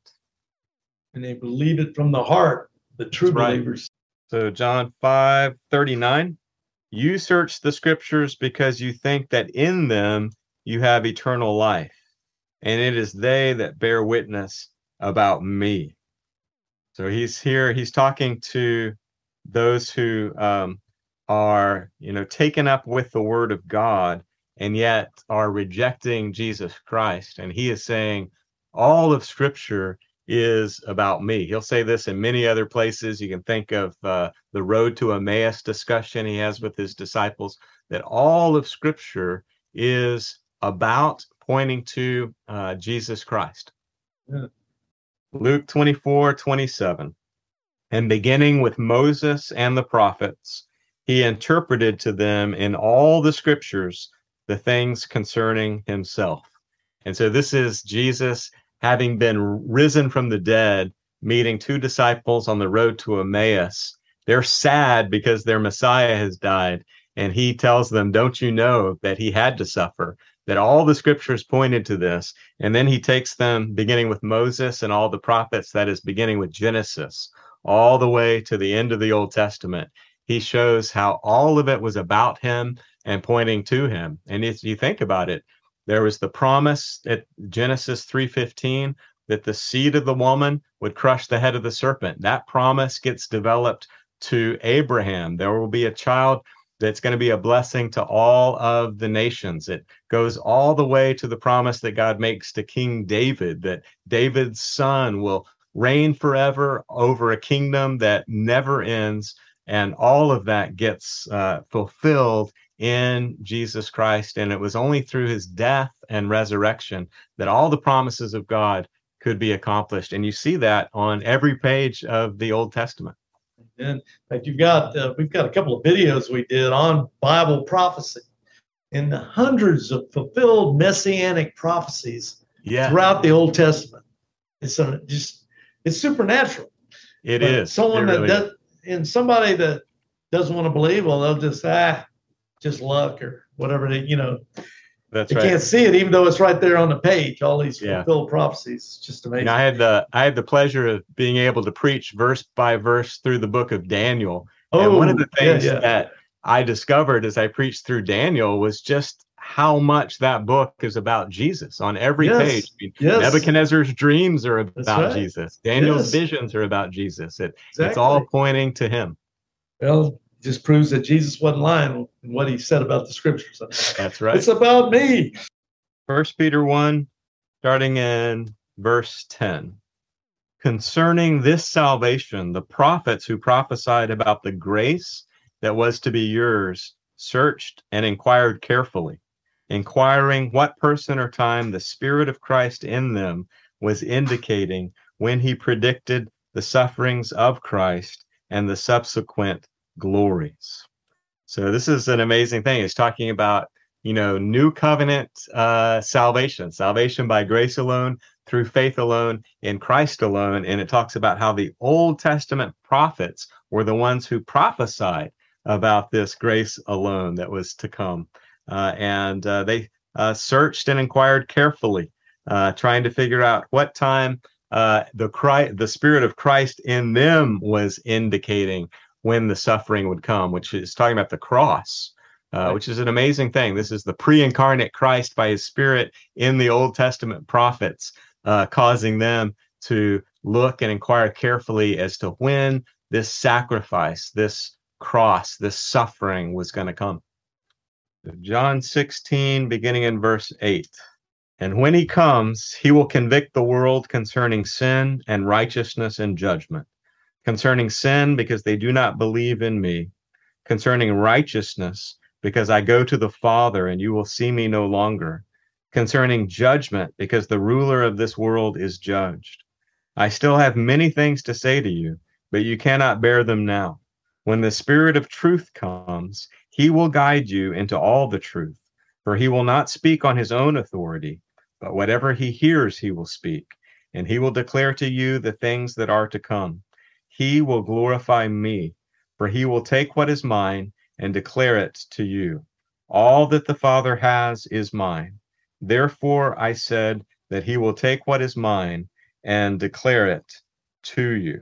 And they believe it from the heart, the true That's right. believers. So John five thirty-nine, you search the scriptures because you think that in them you have eternal life, and it is they that bear witness about me. So he's here, he's talking to those who um, are, you know, taken up with the word of God and yet are rejecting Jesus Christ. And he is saying all of Scripture is about me. He'll say this in many other places. You can think of uh, the road to Emmaus discussion he has with his disciples, that all of Scripture is about pointing to uh, Jesus Christ. Yeah. Luke twenty-four twenty-seven, and beginning with Moses and the prophets, he interpreted to them in all the scriptures the things concerning himself. And so this is Jesus having been risen from the dead, meeting two disciples on the road to Emmaus. They're sad because their Messiah has died. And he tells them, don't you know that he had to suffer, that all the scriptures pointed to this? And then he takes them, beginning with Moses and all the prophets, that is, beginning with Genesis, all the way to the end of the Old Testament. He shows how all of it was about him and pointing to him. And if you think about it, there was the promise at Genesis three fifteen that the seed of the woman would crush the head of the serpent. That promise gets developed to Abraham. There will be a child that's going to be a blessing to all of the nations. It goes all the way to the promise that God makes to King David, that David's son will reign forever over a kingdom that never ends. And all of that gets uh, fulfilled in Jesus Christ. And it was only through his death and resurrection that all the promises of God could be accomplished. And you see that on every page of the Old Testament. And in fact, you've got uh, we've got a couple of videos we did on Bible prophecy and the hundreds of fulfilled messianic prophecies Yeah, throughout the Old Testament. It's a, just it's supernatural. it But is. someone It that really does, is. and somebody that doesn't want to believe, well, they'll just ah, just luck or whatever. They, you know, That's they right. can't see it, even though it's right there on the page. All these Yeah. fulfilled prophecies. It's just amazing. And I had the I had the pleasure of being able to preach verse by verse through the book of Daniel. And one of the yeah, things yeah. that I discovered as I preached through Daniel was just how much that book is about Jesus on every Yes, page. I mean, yes. Nebuchadnezzar's dreams are That's about right. Jesus. Daniel's Yes. visions are about Jesus. It, Exactly. It's all pointing to him. Well, it just proves that Jesus wasn't lying in what he said about the scriptures. That's right. It's about me. First Peter one, starting in verse ten. Concerning this salvation, the prophets who prophesied about the grace that was to be yours searched and inquired carefully, inquiring what person or time the Spirit of Christ in them was indicating when he predicted the sufferings of Christ and the subsequent glories. So this is an amazing thing. It's talking about, you know, new covenant uh, salvation, salvation by grace alone, through faith alone, in Christ alone. And it talks about how the Old Testament prophets were the ones who prophesied about this grace alone that was to come. Uh, and uh, they uh, searched and inquired carefully, uh, trying to figure out what time uh, the Christ, the Spirit of Christ in them was indicating when the suffering would come, which is talking about the cross. Uh, which is an amazing thing. This is the pre-incarnate Christ by his Spirit in the Old Testament prophets, uh, causing them to look and inquire carefully as to when this sacrifice, this cross, this suffering was going to come. John sixteen, beginning in verse eight. And when he comes, he will convict the world concerning sin and righteousness and judgment. Concerning sin, because they do not believe in me. Concerning righteousness, because I go to the Father and you will see me no longer. Concerning judgment, because the ruler of this world is judged. I still have many things to say to you, but you cannot bear them now. When the Spirit of truth comes, he will guide you into all the truth, for he will not speak on his own authority, but whatever he hears he will speak, and he will declare to you the things that are to come. He will glorify me, for he will take what is mine and declare it to you. All that the Father has is mine. Therefore I said that he will take what is mine and declare it to you.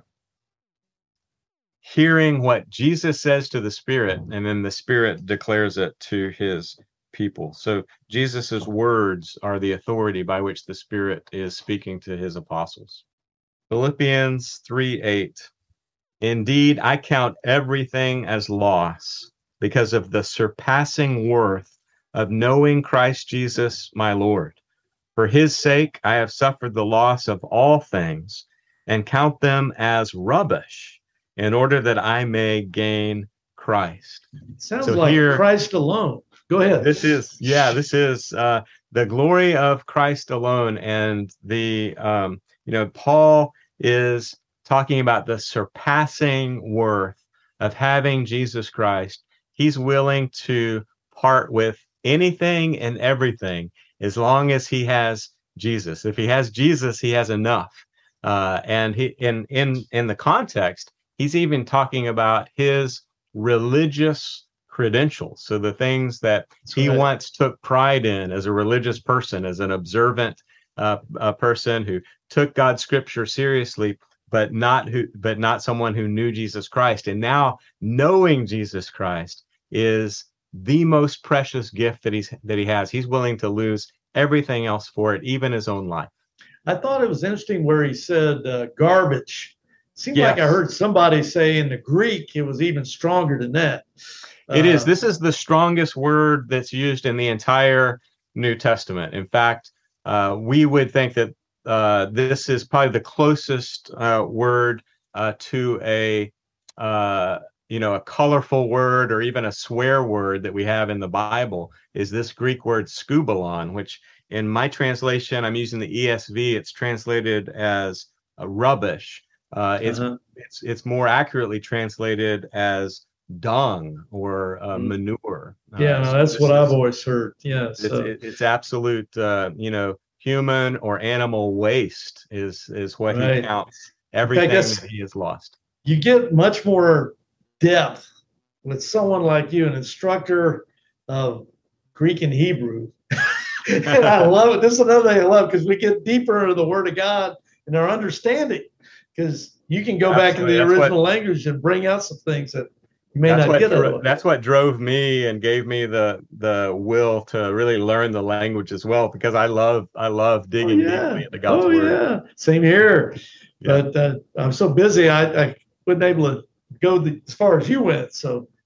Hearing what Jesus says to the Spirit, and then the Spirit declares it to his people. So Jesus's words are the authority by which the Spirit is speaking to his apostles. Philippians three eight. Indeed, I count everything as loss, because of the surpassing worth of knowing Christ Jesus, my Lord. For his sake, I have suffered the loss of all things and count them as rubbish in order that I may gain Christ. Sounds so like here, Christ alone. Go ahead. This is, yeah, this is uh, the glory of Christ alone. And the, um, you know, Paul is talking about the surpassing worth of having Jesus Christ. He's willing to part with anything and everything as long as he has Jesus. If he has Jesus, he has enough. Uh, and he, in in in the context, he's even talking about his religious credentials. So the things that That's he right. once took pride in as a religious person, as an observant uh, a person who took God's scripture seriously, but not who, but not someone who knew Jesus Christ. And now knowing Jesus Christ is the most precious gift that he's that he has. He's willing to lose everything else for it, even his own life. I thought it was interesting where he said uh, garbage. Seems yes. like I heard somebody say in the Greek it was even stronger than that. It uh, is. This is the strongest word that's used in the entire New Testament. In fact, uh, we would think that uh, this is probably the closest uh, word uh, to a uh, you know a colorful word or even a swear word that we have in the Bible. Is this Greek word skubalon, which in my translation, I'm using the E S V. It's translated as uh, rubbish. Uh, it's uh-huh. it's it's more accurately translated as dung or uh, manure. Yeah, uh, no, so that's what is, I've always heard. Yeah, it's, so. it, it's absolute, uh, you know, human or animal waste is is what right. he counts everything guess that he has lost. You get much more depth with someone like you, an instructor of Greek and Hebrew. And I love it. This is another thing I love because we get deeper into the Word of God and our understanding. Because you can go Absolutely. back into the that's original what, language and bring out some things that you may not get. Dro- that's what drove me and gave me the the will to really learn the language as well, because I love I love digging oh, yeah. deeply into God's oh, word. Yeah, same here. Yeah. But uh, I'm so busy, I, I wasn't able to go the, as far as you went. So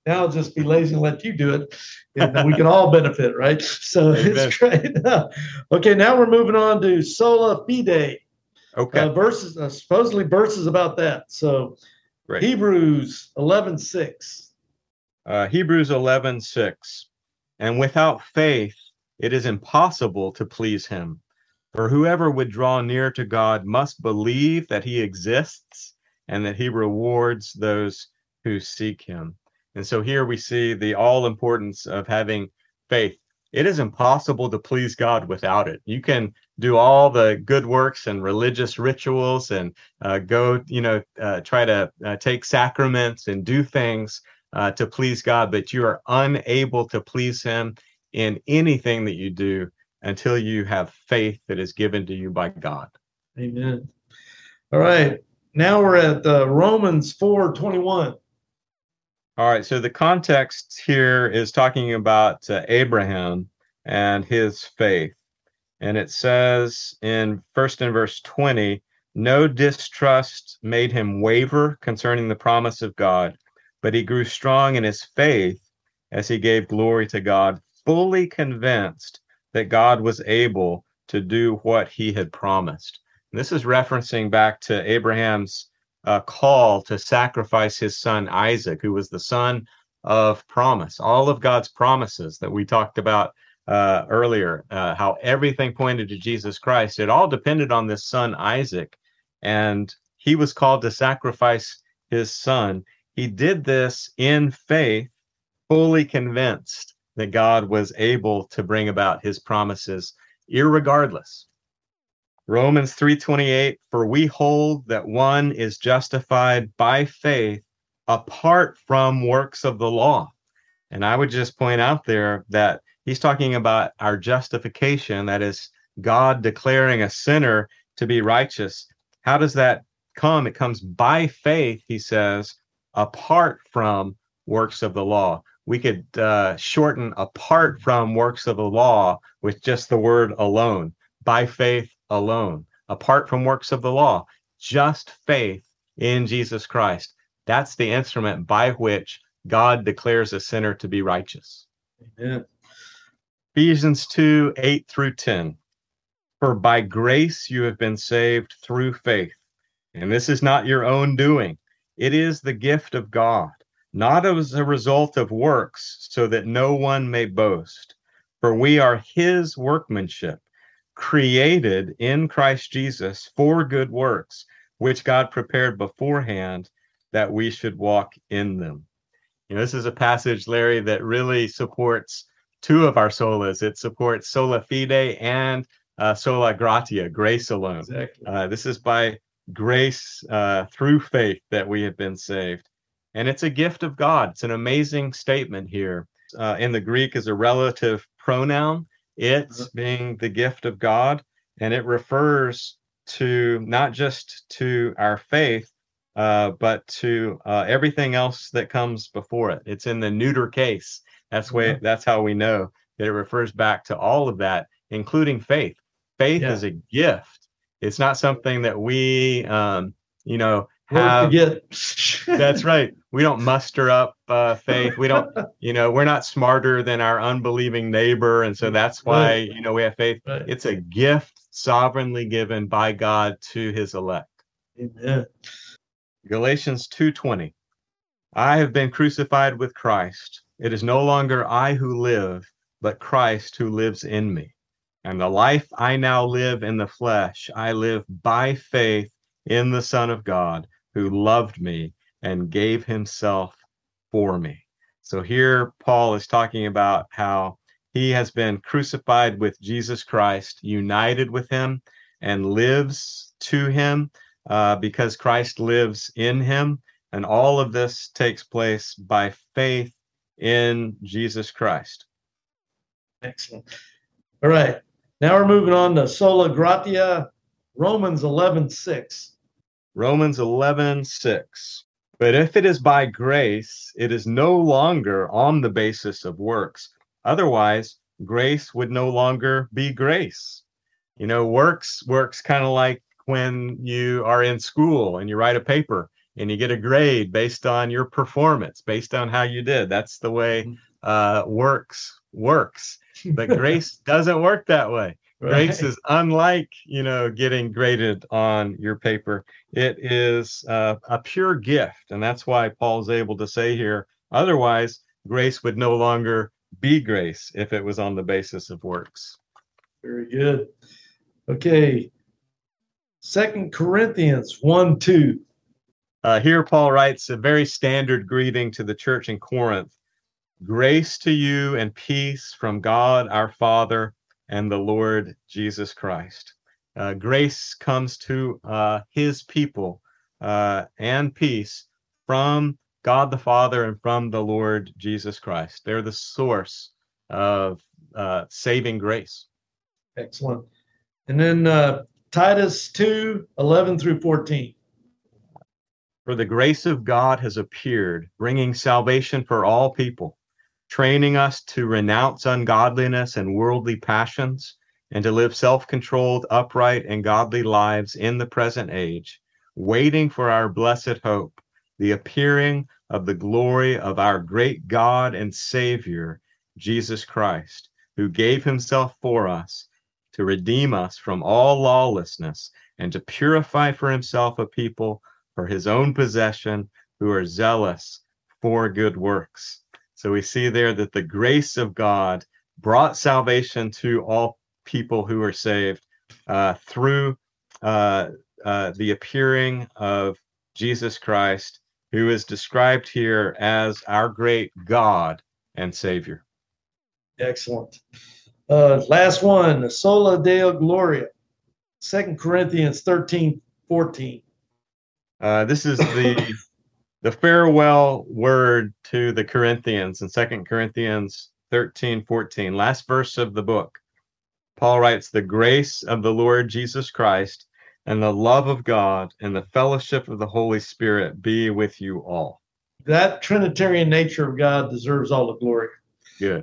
now I'll just be lazy and let you do it, and we can all benefit, right? So it's great. Okay, now we're moving on to sola fide. Okay. Uh, verses, uh, supposedly verses about that. So Great. Hebrews eleven six. Uh, Hebrews eleven six. And without faith, it is impossible to please him. For whoever would draw near to God must believe that he exists and that he rewards those who seek him. And so here we see the all importance of having faith. It is impossible to please God without it. You can do all the good works and religious rituals and uh, go, you know, uh, try to uh, take sacraments and do things uh, to please God, but you are unable to please him in anything that you do until you have faith that is given to you by God. Amen. All right. Now we're at uh, Romans four twenty-one. All right. So the context here is talking about uh, Abraham and his faith. And it says in first in verse twenty, no distrust made him waver concerning the promise of God, but he grew strong in his faith as he gave glory to God, fully convinced that God was able to do what he had promised. And this is referencing back to Abraham's uh, call to sacrifice his son Isaac, who was the son of promise. All of God's promises that we talked about uh, earlier, uh, how everything pointed to Jesus Christ, it all depended on this son Isaac, and he was called to sacrifice his son. He did this in faith, fully convinced that God was able to bring about his promises irregardless. Romans three twenty-eight, for we hold that one is justified by faith apart from works of the law. And I would just point out there that he's talking about our justification, that is God declaring a sinner to be righteous. How does that come? It comes by faith, he says, apart from works of the law. We could uh, shorten apart from works of the law with just the word alone, by faith alone, apart from works of the law, just faith in Jesus Christ. That's the instrument by which God declares a sinner to be righteous. Amen. Ephesians two, eight through ten. For by grace you have been saved through faith, and this is not your own doing. It is the gift of God, not as a result of works, so that no one may boast. For we are his workmanship, created in Christ Jesus for good works, which God prepared beforehand that we should walk in them. You know, this is a passage, Larry, that really supports two of our solas. It supports sola fide and uh, sola gratia, grace alone. Exactly. Uh, this is by grace uh, through faith that we have been saved. And it's a gift of God. It's an amazing statement here. Uh, in the Greek is a relative pronoun, it's uh-huh. being the gift of God. And it refers to not just to our faith, uh, but to uh, everything else that comes before it. It's in the neuter case. That's way. Uh-huh. That's how we know that it refers back to all of that, including faith. Faith yeah. is a gift. It's not something that we, um, you know, have. That's right. We don't muster up uh, faith. We don't, you know, we're not smarter than our unbelieving neighbor. And so that's why, right. you know, we have faith. Right. It's a gift sovereignly given by God to his elect. Amen. Galatians two twenty. I have been crucified with Christ. It is no longer I who live, but Christ who lives in me. And the life I now live in the flesh, I live by faith in the Son of God, who loved me and gave himself for me. So here Paul is talking about how he has been crucified with Jesus Christ, united with him, and lives to him uh, because Christ lives in him. And all of this takes place by faith in Jesus Christ. Excellent. All right. Now we're moving on to sola gratia, Romans eleven six. Romans eleven six. But if it is by grace, it is no longer on the basis of works. Otherwise, grace would no longer be grace. You know, works works kind of like when you are in school and you write a paper. and you get a grade based on your performance, based on how you did. That's the way uh, works works. But grace doesn't work that way. Right. Grace is unlike, you know, getting graded on your paper. It is uh, a pure gift. And that's why Paul's able to say here, otherwise, grace would no longer be grace if it was on the basis of works. Very good. Okay. Second Corinthians one two. Uh, here, Paul writes a very standard greeting to the church in Corinth. Grace to you and peace from God our Father and the Lord Jesus Christ. Uh, grace comes to uh, his people uh, and peace from God the Father and from the Lord Jesus Christ. They're the source of uh, saving grace. Excellent. And then uh, Titus two eleven through fourteen. For the grace of God has appeared, bringing salvation for all people, training us to renounce ungodliness and worldly passions, and to live self-controlled, upright, and godly lives in the present age, waiting for our blessed hope, the appearing of the glory of our great God and Savior, Jesus Christ, who gave himself for us to redeem us from all lawlessness and to purify for himself a people for his own possession who are zealous for good works. So we see there that the grace of God brought salvation to all people who are saved uh, through uh, uh, the appearing of Jesus Christ, who is described here as our great God and Savior. Excellent. Uh, last one, Sola Deo Gloria, Second Corinthians thirteen fourteen. Uh, this is the the farewell word to the Corinthians in Second Corinthians thirteen fourteen, last verse of the book. Paul writes, the grace of the Lord Jesus Christ and the love of God and the fellowship of the Holy Spirit be with you all. That Trinitarian nature of God deserves all the glory. Good.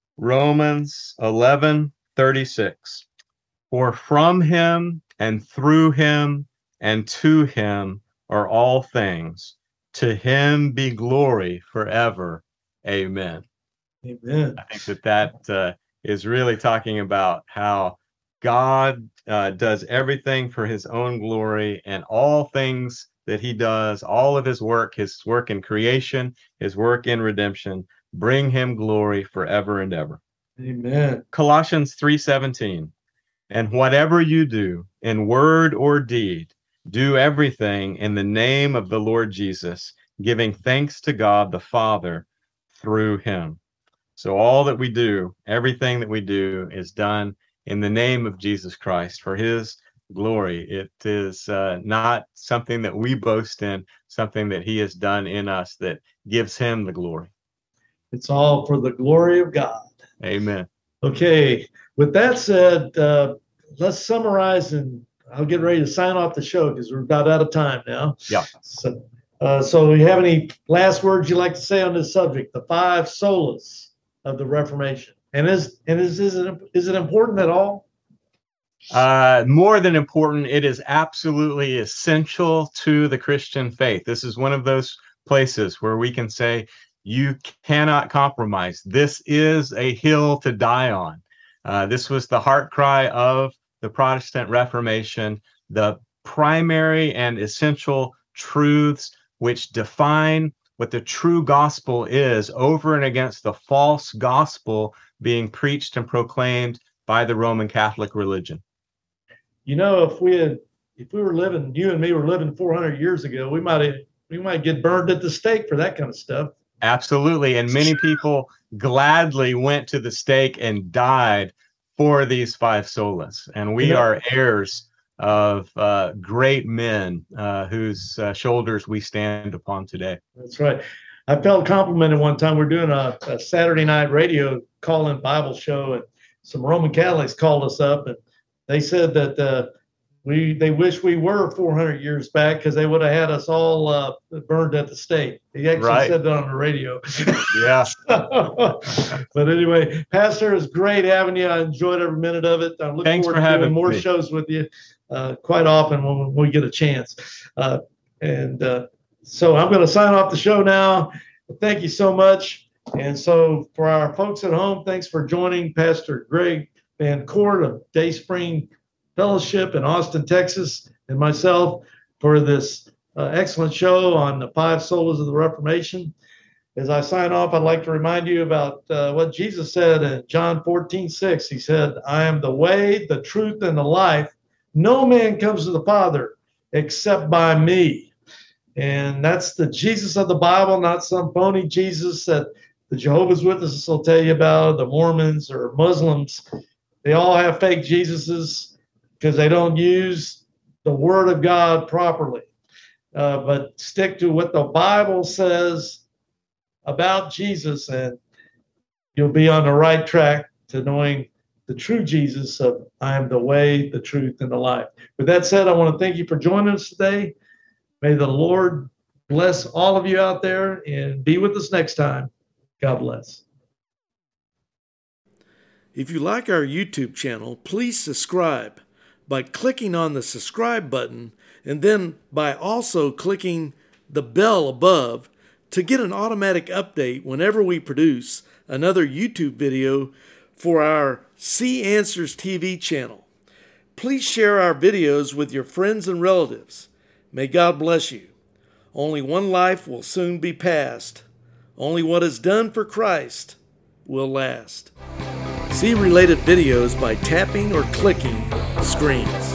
Romans eleven thirty-six. For from him and through him and to him are all things. To him be glory forever. Amen. Amen. I think that that uh, is really talking about how God uh, does everything for his own glory, and all things that he does, all of his work, his work in creation, his work in redemption, bring him glory forever and ever. Amen. Colossians three seventeen. And whatever you do in word or deed, do everything in the name of the Lord Jesus, giving thanks to God the Father through him. So all that we do, everything that we do is done in the name of Jesus Christ for his glory. It is uh, not something that we boast in, something that he has done in us that gives him the glory. It's all for the glory of God. Amen. Okay. With that said, uh, let's summarize, and I'll get ready to sign off the show because we're about out of time now. Yeah. So, uh, so you have any last words you'd like to say on this subject, the five solas of the Reformation? And is and is is it is it important at all? Uh, more than important, it is absolutely essential to the Christian faith. This is one of those places where we can say you cannot compromise. This is a hill to die on. Uh, this was the heart cry of the Protestant Reformation, the primary and essential truths which define what the true gospel is over and against the false gospel being preached and proclaimed by the Roman Catholic religion. You know, if we had, if we were living, you and me were living four hundred years ago, we might we might get burned at the stake for that kind of stuff. Absolutely, and many people gladly went to the stake and died for these five solas, and we Yeah. are heirs of uh, great men uh, whose uh, shoulders we stand upon today. That's right. I felt complimented one time. We're doing a, a Saturday night radio call-in Bible show, and some Roman Catholics called us up, and they said that uh, we they wish we were four hundred years back because they would have had us all uh, burned at the stake. He actually Right. said that on the radio. Yeah. But anyway, Pastor, it's great having you. I enjoyed every minute of it. I look Thanks forward for to having doing more me. shows with you uh, quite often when we get a chance. Uh, and uh, so I'm going to sign off the show now. Thank you so much. And so for our folks at home, thanks for joining Pastor Greg Van Court of Dayspring Fellowship in Austin, Texas, and myself for this uh, excellent show on the five solas of the Reformation. As I sign off, I'd like to remind you about uh, what Jesus said in John fourteen six. He said, I am the way, the truth, and the life. No man comes to the Father except by me. And that's the Jesus of the Bible, not some phony Jesus that the Jehovah's Witnesses will tell you about, the Mormons or Muslims. They all have fake Jesuses because they don't use the Word of God properly. Uh, but stick to what the Bible says about Jesus, and you'll be on the right track to knowing the true Jesus of I am the way, the truth, and the life. With that said, I want to thank you for joining us today. May the Lord bless all of you out there and be with us next time. God bless. If you like our YouTube channel, please subscribe by clicking on the subscribe button and then by also clicking the bell above to get an automatic update whenever we produce another YouTube video for our See Answers T V channel. Please share our videos with your friends and relatives. May God bless you. Only one life will soon be passed. Only what is done for Christ will last. See related videos by tapping or clicking screens.